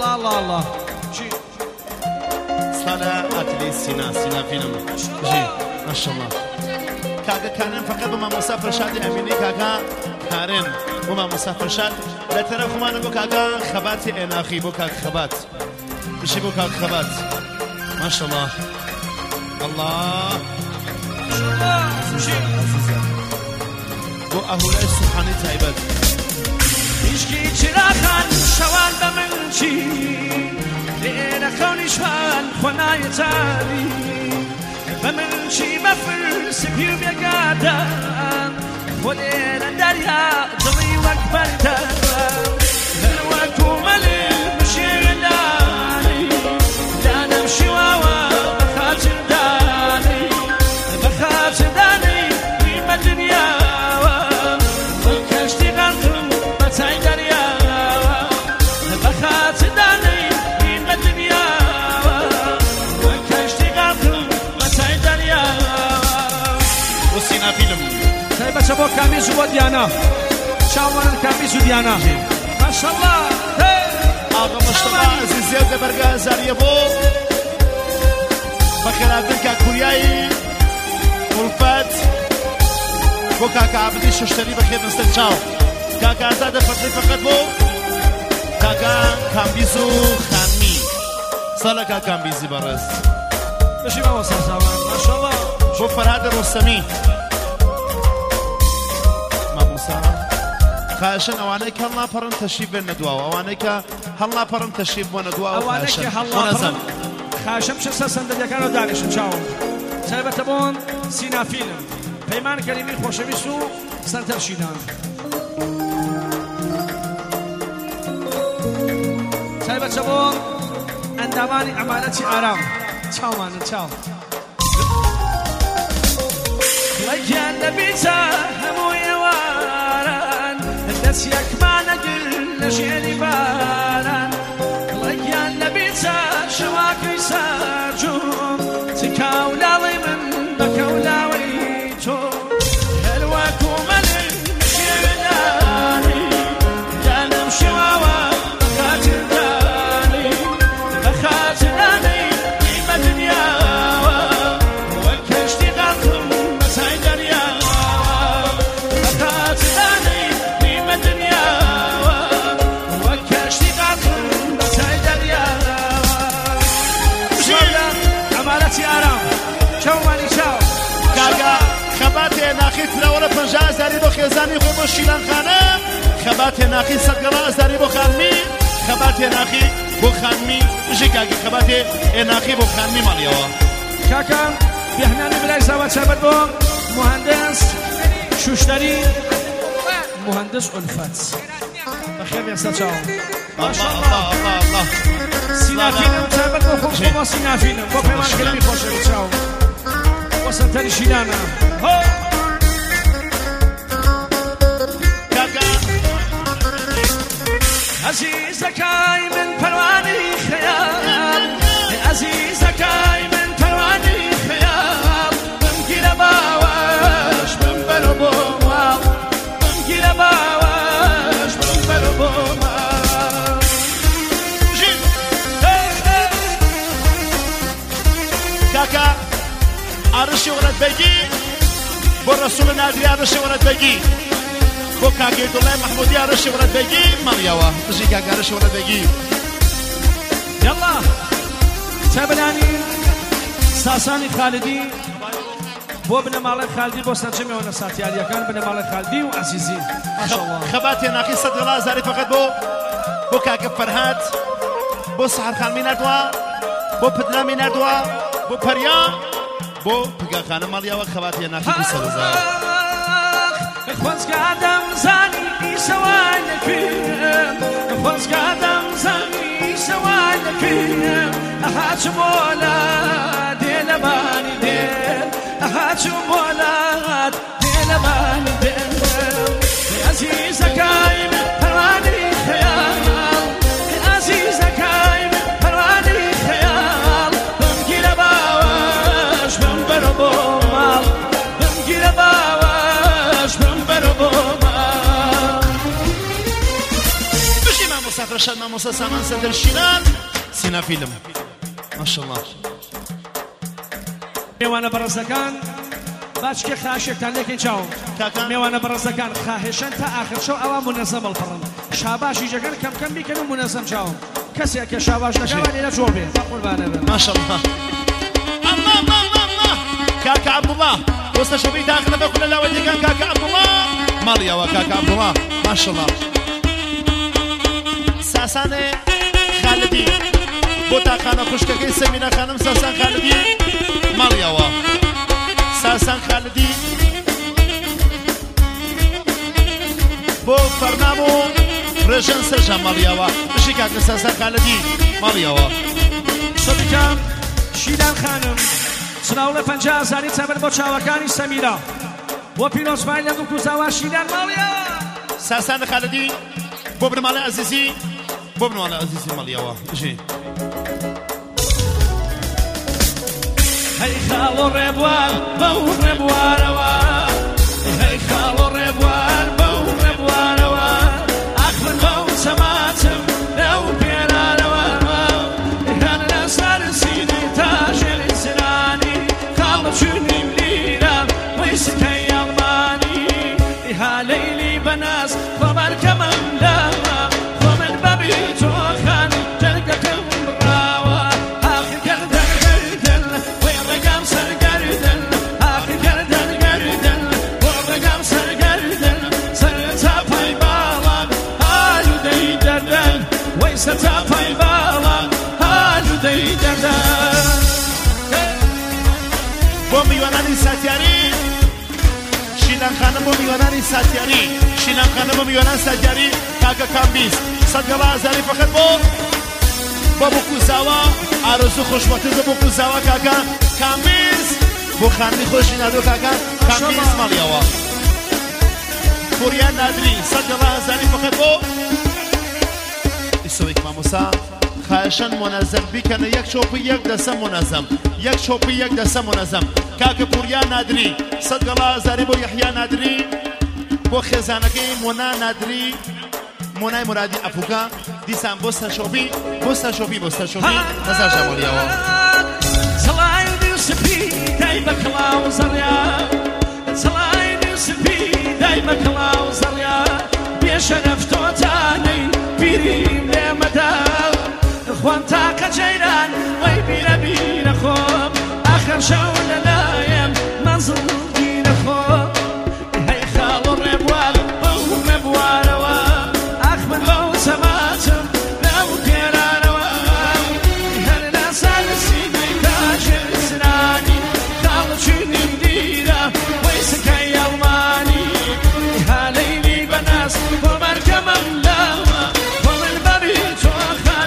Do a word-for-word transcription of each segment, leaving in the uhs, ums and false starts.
الله الله الله جي صلاة أتلي سينا سينا فيلم جي ما شاء الله كاكا كانن فقط بما مسافر شادي أميني كاكا كارن بما مسافر شاد لا ترى خمان بو كاكا خباتي اناخي بو كاكا خبات بشي بو كاكا خبات ما شاء الله الله ما شاء الله جي بو أهولاي سبحاني تايبت إشكي چراغان شوان بمنشي لينا خوني شوان خوانا يتالي بمنشي بفرس بيو بيقادان ولينا دريا ضلي وكبردان هلوكو ملي مشير داني لا نمشي واوا بخاطر داني بخاطر داني بيما الدنيا وكشتي غلطم بتاي دريا بخاطر داني بيما الدنيا وكشتي غلطم بتاي دريا وسينا فيلم سايبه شبو كاميز وديانا شاورن كاميز وديانا ما شاء الله آقا مشتبه عزیز زیاد برگه زاریه بو بخیراتن که کوریایی ولفت بو کاکا عبدی ششتری بخیر نستر چاو کاکا ازاده فقری فقط بو کاکا کامبیزو خانمی سالا کاکا کامبیزی برز بشی ما واسه زمان ما شاء الله بو فرهاد رستمی خاشن اوانيك هلا برن تشريف بين ندوا اوانيك هلا برن تشريف بين ندوا اوانيك هلا برن خاشم شخصا صندوق كانوا دانش نشاوم سايبه تبون سينا فيلم پیمان كريمي خوشويسو سنتر شيدان سايبه تبون انداماني امانتي ارام تشاو مان تشاو لكن نبيتا همو يواران الناس يكمان قل شيني باران لكن نبيتا شواكي سارجوم تكاولاوي من بكاولاويتو هلواكو ملي مشيرناني جانم شواوا بخاتر داني بخاتر داني قيمة دنياوا وكشتي غلطم بساي درياوا بخاتر داني قيمة دنياوا وكشتي غلطم بساي درياوا شوية عمالتي آرام شو ماني شو كاكا خباتي ناخي تلاولا پنجاه زاری بو خيزاني خوي بو شيلان خانم خباتي ناخي صدقلا زاری بو خانمي خباتي ناخي بو خانمي جي كاكا خباتي ناخي بو خانمي ماليوا كاكا بيحناني بلاي زاوات شابت بو مهندس شوشتري مهندس ألفت بخير يا استاذ شاو ما شاء الله الله الله سينا فيلم شابت بو خوش بو سينا فيلم بو بيمان كلمي خوش يا شاو وسنتري شيلانا عزيزك هاي من پرواني خيال عزيزك هاي من پرواني خيال بمگیر باواش بم برو بومال بمگیر باواش بم برو بومال كاكا عرشي ورد بيجي بو رسول نادري عرشي ورد بيجي بو كاكي دولاي محمودي عرشي ورد بيجي مريوا تجي كاكا عرشي ورد بيجي يلا تابلاني ساساني خالدي بو ابن مالك خالدي بو سنجمي ونساتي عليا كان ابن مالك خالدي وعزيزي ما شاء الله خباتي ناقي صد الله زاري فقط بو بو كاكا فرهاد بو سحر خان مين اردوا بو بدنا مين اردوا بو بريان بو بقى خانم ماليوا خباتي ناقي بو صد الله خواست کردم زنی سوال نکیم خواست کردم زنی سوال نکیم احاچ مولاد دل من دل احاچ مولاد دل من دل عزیزک ای پروانه خیال عزیزک ای پروانه خیال بمگیر باواش بم برو بومال بمگیر باواش بم برو بومال مسافر شاد مامۆستا سامان سەدر شینان سینا فیلم ماشاءالله میوانە بەڕێزەکان باچکە خاشێکتان لێکین چاوم میوانە بەڕێزەکان خاهێشن تا ئاخر شەو ئەوە منەزەم هەڵپڕن شاباشی جەگەن کەم کەم بیکەن و منەزەم چاوم کەسێک کە شاباش نەکەوان لێرە جۆ بێ قوربانە بێ ماشاءالله الله الله الله كاكا عبد الله وسط شوفي داخل بكل الاول كان كاكا عبد الله ماليا وكاكا عبد الله ما شاء الله ساسان خالدي بوتا خانه خوشكي سمينه خانم ساسان خالدي ماليا و ساسان خالدي بو فرنامو رجن سرجان ماليا و شي كاكا ساسان خالدي ماليا و صديقام شیدان خانم سراوڵە پەنجا هەزاری چەبەر بۆ چاوەکانی سەمیرە بۆ پیرۆزبای لە دوو کوزاوە شیدان ماڵیەوە ساسان خالدی بۆ بنەماڵی عەزیزی بۆ بنەماڵی عەزیزی ماڵیەوە ژی هەی خاڵ و ڕێبوار بەو ڕێبوارەوە هەی خاڵ و ڕێبوار بەو ڕێبوارەوە ئەخمن بەو چەماتم لەو پێرانەوە هەن لە سەر سینی تاژێری زرانی خاڵ چونیم لیرە وەی سکەی ئەڵمانی ئیها لەیلی بەناز خۆبەرکەمەم لەوە خۆ من بەبی تۆخان جەرگەکەم بڕاوە ئاخر گەردەن گەردەن وەی ڕێگام سەرگەردەن ئاخر گەردەن گەردەن وە ڕێگام سەرگەردەن سەرتاپای باڵام ئالوودەی دەردەن وەی سەرتاپای باڵام ئالوودەی دەردەن بۆ میوانانی ساتیاری شینان خانم بۆ میوانانی ساتیاری شینان خانم بۆ میوانان ساتیاری کاکە کامبیز سەد گەڵا هەزاری فەقەت بۆ بۆ بۆ کوزاوە ئارۆزوو خۆشبەختیز بۆ کوزاوە کاکە کامبیز بۆ خانمی خۆشی نادۆ کاکە کامبیز ماڵیەوە پوریان نادری سەد گەڵا هەزاری فەقەت بۆ ئیسۆیک مامۆسا خواهشان منظم بیکنه یک چوپی یک دسته منظم یک چوپی یک دسته منظم کاک پوریا نادری صد گلا هزاری بو یحیی نادری بو خزانگی مونا نادری مونای مرادی افوکا دیسان بوستا شوپی بوستا شوپی بوستا شوپی نظر جمالی آوا سلای دیوسپی دای بکلاو زریا سلای دیوسپی دای بکلاو زریا بیشرف تو تانی بیریم لمدار خوان تاقە جەیران وەی بیرە بیرە خۆم ئاخر شەو لەلایەم مەنزڵ بیرە خۆم هەی خاڵ و ڕێبوار بەو ڕێبوارەوە ئاخ من بەو سەماتم لەو پێرانەوە هەر لە سەر سینەی تاژێر زرانی خاڵ چونیم دیرە وەی سکەی ئەڵمانی ها لەیلی بەناس بۆ مەرکەمەم لەوە بۆ من بەبی تۆخان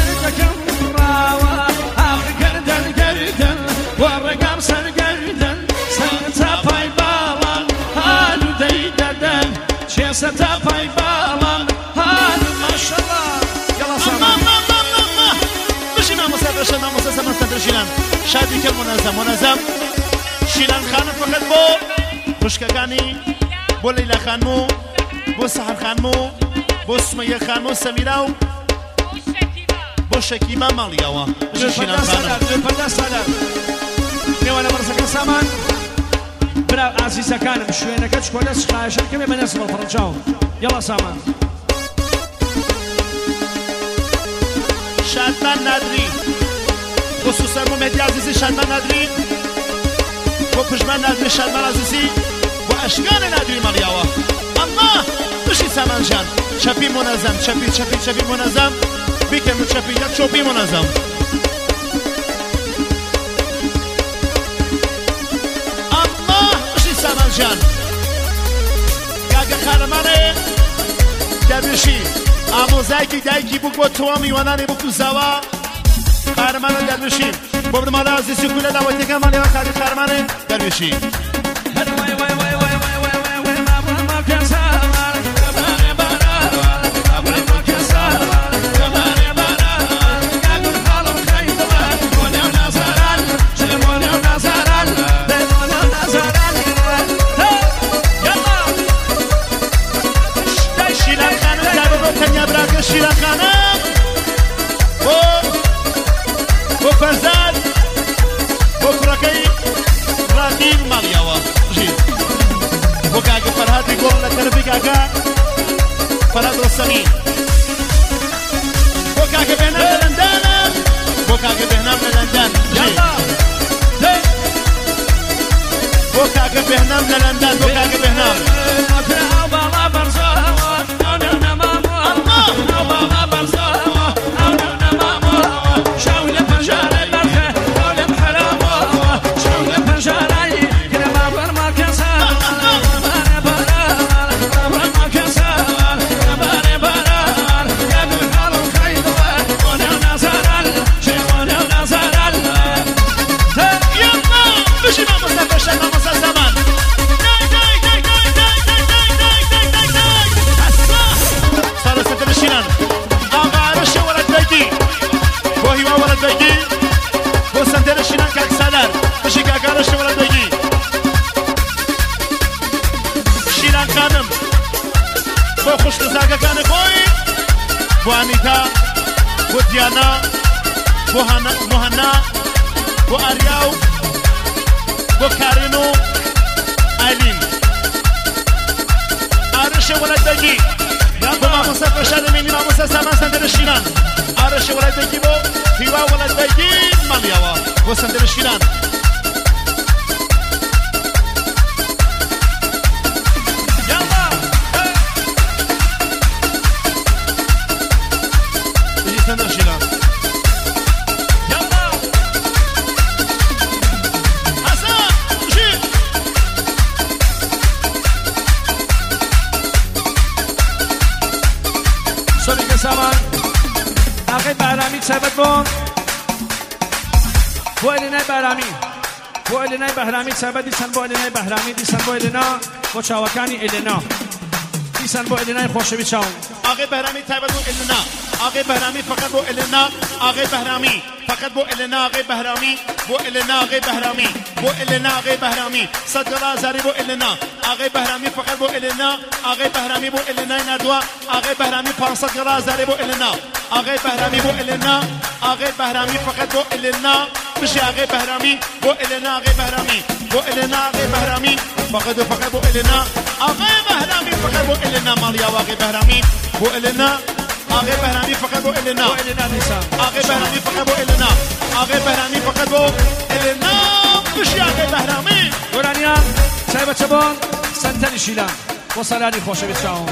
وەڕێگام سەرگەردەن سەرتاپای باڵام هالوودەی دەردەن چێ سەرتاپای باڵام هالو ماشەڵڵا یەڵا سامان بشی مامۆستا بەشە مامۆستا سەمان سەدر شیلان شادیکە منەزەم منەزەم شیلان خانم فقط بۆ خوشکەکانی بۆ لەیلا خانمو بۆ سەحر خانمو بۆ سومەیە خانمو سەمیرا و بۆ شەکیبا ماڵیەوە شیلان خانم میوانە بەڕزەکە سامان برا ئازیزەکانم شوێنەکە چکۆلە سخایشن کەمێ بە نەسم هەڵپڕنچاو یەڵا سامان شادمان نادری خصوصا بۆ مێدی عەزیزی شادمان نادری بۆ پژمان نادری شادمان عەزیزی بۆ ئەشکانی نادری ماڵیەوە ئەمما بشی سامان جان چەپی منەزەم چەپی چەپی چەپی منەزەم بیکەم چەپی یەک چۆپی منەزەم جان کاکە قارەمانێ دەربشی ئامۆزایکی دایکی بوو بۆ تۆ میوانانی بۆ کوزاوە قارەمانە دەربشی بۆ بنەماڵە عەزیزی کولە داوەتیەکانمان لێوە کاکە قارەمانێ دەربشی شیران خانم كاكا فراد رسمي بو كاكا بهنام لندن بو كاكا بهنام لندن يلا بو كاكا بهنام لندن بو كاكا بهنام بو انیتا بو دیانا بو مهنا بو آریاو بو کارینو آیلین آرش ولدگی بو ماموسا فرشاد مینی ماموسا سامان سندر شیران آرش ولدگی بو هیوا ولدگی مالیاوا بو سندر شیران ثابت بون بو الینای بهرامی بو الینای بهرامی ثابت دیسن بو الینای بهرامی دیسن بو الینا بو چاوکانی الینا دیسن بو الینای خوشوی چاون آقای بهرامی ثابت بو الینا آقای بهرامی فقط بو الینا آقای بهرامی فقط بو الینا آقای بهرامی بو الینا آقای بهرامی بو الینا آقای بهرامی صدقلا زاری بو الینا آقای بهرامی فقط بو الینا آقای بهرامی بو الینای ندوا آقای بهرامی پانصد گلا زاری بو الینا آقای بهرامی بو الینا آقای بهرامی فقط بو الینا بشی آقای بهرامی بو الینا آقای بهرامی بو الینا آقای بهرامی فقط فقط بو الینا آقای بهرامی فقط بو الینا مالیا آقای بهرامی بو الینا آقای بهرامی فقط بو الینا آقای بهرامی فقط بو الینا آقای بهرامی فقط بو الینا بشی آقای بهرامی گرانیان چای بچه بون سنتنی شیلان و سالانی خوشه بیچاون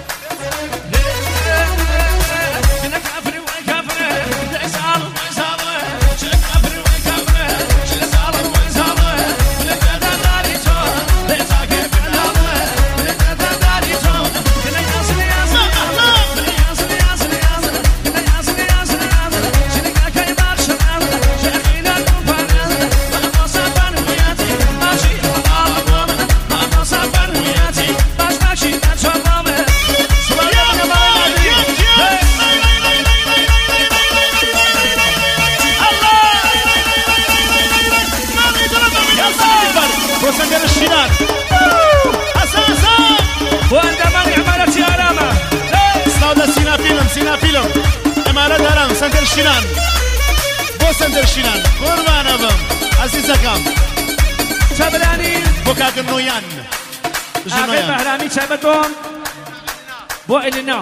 سندر شیران بو سندر شیران قربان بم عزیزکم چبرانی بو کاک نویان آقای بهرامی چبت بون بو الینا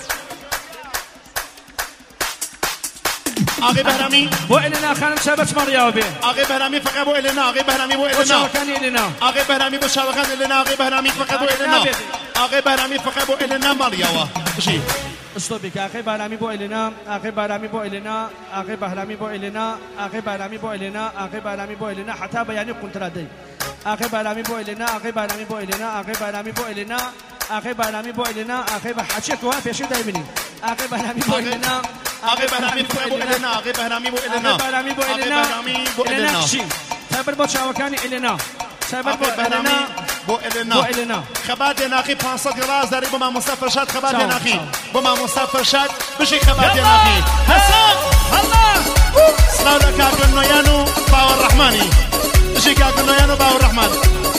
آقای بهرامی بو الینا خانم چبت مریا بی آقای بهرامی فقط بو الینا آقای بهرامی بو الینا شاوکانی الینا آقای بهرامی بو شاوکان الینا آقای بهرامی فقط بو الینا آقای بهرامی فقط بو الینا مالیا بشی استوبی که آقای بهرامی بو الینا آقای بهرامی بو الینا آقای بهرامی بو الینا آقای بهرامی بو الینا آقای بهرامی بو الینا حتی بیانی کنترادی آقای بهرامی بو الینا آقای بهرامی بو الینا آقای بهرامی بو الینا آقای بهرامی بو الینا آقای بحچه که وافی شده دایمینی آقای بهرامی بو الینا آقای بهرامی بو الینا آقای بهرامی بو الینا آقای بهرامی بو الینا بو الینا تبر بو چاوکانی الینا تبر بو الینا بو الینا بو الینا خبات ناقی پانصد گلاس داری بو ما مصطفی شاد خبات ناقی بو ما مصطفی شاد بشی خبات ناقی حسن الله صلاة كاكن نويانو باو الرحماني بشي كاكن نويانو باو الرحمن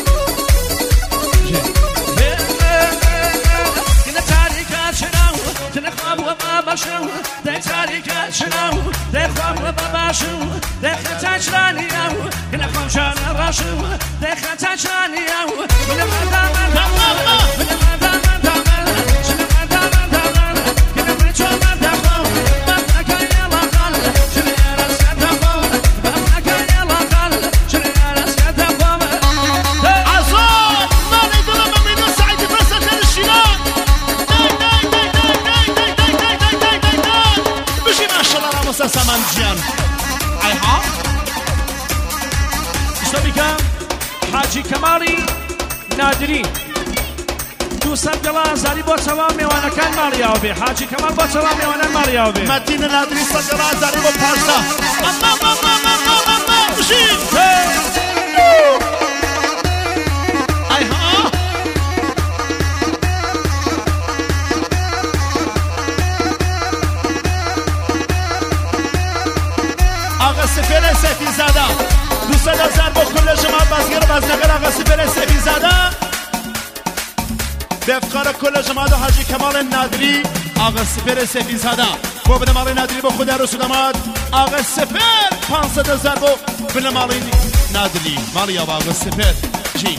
كنا تاريكات شناو تنخواب وما باشو دي تاريكات شناو دي خواب وما باشو دي خطاش رانياو كنا خواب شان راشو دي خطاش رانياو من مدام من من مدام مامۆستا سامان گیان ئایها شتۆ بیکەم حاجی کەماڵی نادری دووسەد گەڵا ئازاری بۆ چەوا میوانەکان ماڵیاوە بێ حاجی کەماڵ بۆ چەوا میوانان ماڵیاوە بێ مەتینە نادری سەد گەڵا ئازاری بۆ پارسا ئەمما ئەمما ئەمما ئەمما بژین ئایها ئاغا سپێرە سەفیزادە دووسەد هەزار بۆ کل ژەماڵ بازگەر بازنەگەر ئاغا سپێرە سەفیزادە بفقار کل جماعت حاجی کمال نادری آقا سپر سفیزاده بو بنمالی نادری بو خدا رسول اماد آقا سپر پانصد هزار بو بنمالی نادری مالی آقا سپر جی